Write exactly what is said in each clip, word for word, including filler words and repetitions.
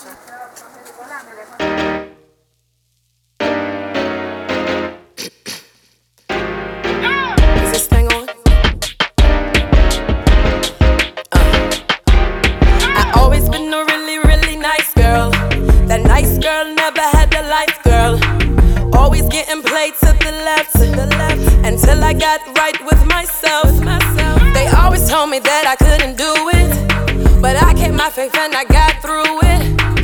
Is this thing on? Uh. I always been a really, really nice girl. That nice girl never had the life, girl. Always getting played to the left, to the left, until I got right with myself. They always told me that I couldn't do it, but I kept my faith and I got through it.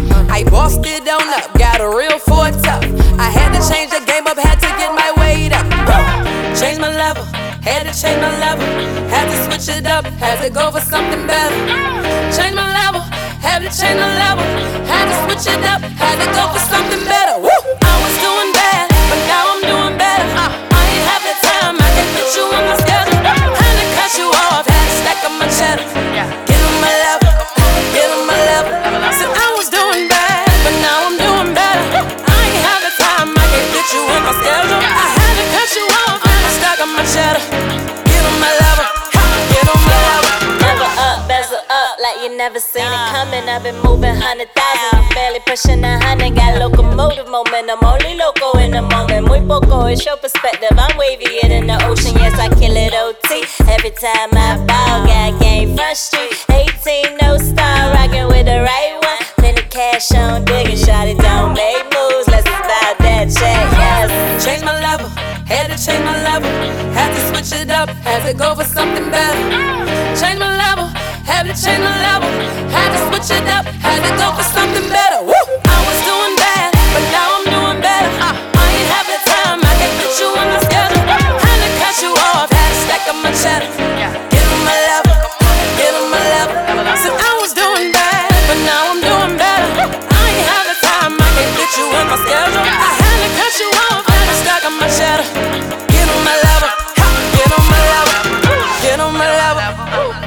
I bossed it on up, got a real four tough. I had to change the game up, had to get my weight up. Change my level, had to change my level. Had to switch it up, had to go for something better. Change my level, had to change my level. Had to switch it up, had to go for something better. Woo! I was doing bad, but now I'm doing better. I ain't have the time, I can put you on my schedule. Had to cut you off, had to stack up my cheddar. Get on my level, get on my level. Said I was doing bad, but now I'm doing better. I ain't have the time, I can put you on my schedule. I had to cut you off, had to stack up my cheddar. Get on my level, get on my level. Never up, bezel up, like you never seen it coming. I've been moving hundred thousand, barely pushing a hundred. Got locomotive momentum, only loco in the moment. Muy poco, it's your perspective. I'm wavier than the ocean. Yes, I kill it O T every time I ball. Got game front street, eighteen no star, rocking with the right one. Plenty cash on digging, shot it, don't make moves. Let's about that check, yes. Change my level, had to change my level. Had to switch it up, had to go for something better. Change my level, had to change my level. Had to switch it up, had to go for something better. Woo! I was doing bad, but now I'm doing better. I ain't have the time, I can put you on my schedule. Had to cut you off, had to stack up my cheddar. Get on my level, get on my level. Said I was doing bad, but now I'm doing better. I ain't have the time, I can put you on my schedule. I had to cut you off, had to stack up my cheddar. Get on my level, get on my level, get on my level.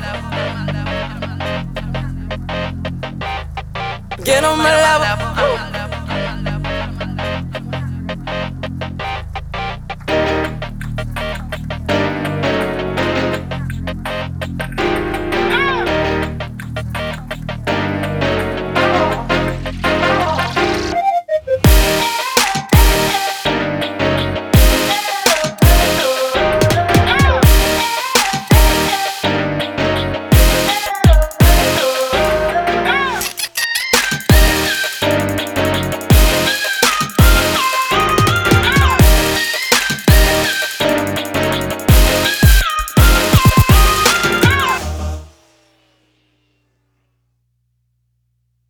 Get on my level.